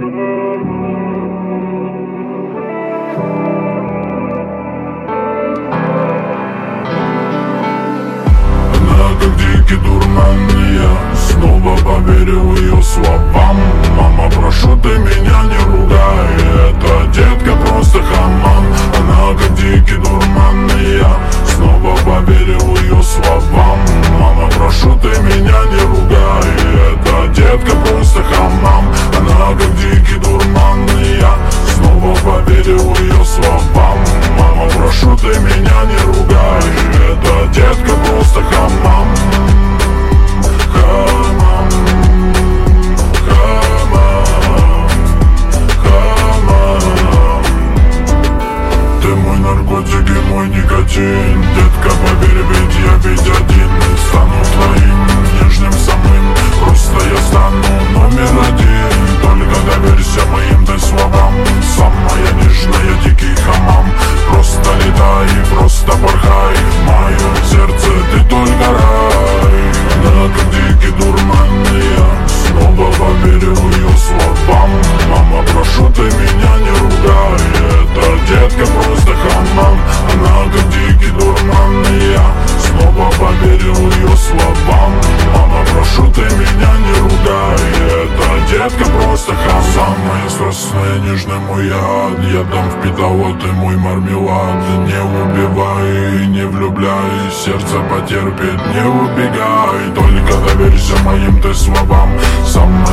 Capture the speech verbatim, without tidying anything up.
Она как дикий дурман, и я снова поверил ее словам. Мама, прошу, ты меня не ругай, эта детка просто хамам. Она как дикий дурман, и я снова поверил ее словам. Мама, прошу, ты меня не ругай, эта детка просто хамам. Она как дикий дурман, и я снова поверил ее словам. Мама, прошу, ты меня не ругай, эта детка просто хамам. Хамам, хамам, хамам. Ты мой наркотик и мой никотин. Детка, поверь, ведь я ведь один. Стану твоим нежным самым. Просто я стану номер один. Только доверься моим ты словам. Самая нежная, дикий хамам. Просто летай и просто порхай. В моем сердце ты только рай. Она как дикий дурман, и я снова поверил ее словам. Мама, прошу, ты меня не ругай, эта детка просто хамам. Она как дикий дурман, и я снова поверил ее словам. Мама, прошу, ты меня не ругай, эта детка просто хамам. Самая страстная, нежный мой яд. Я дам впитала, ты мой мармелад. Не убивай, не влюбляй, сердце потерпит, не убегай. Только доверься моим ты словам. Самая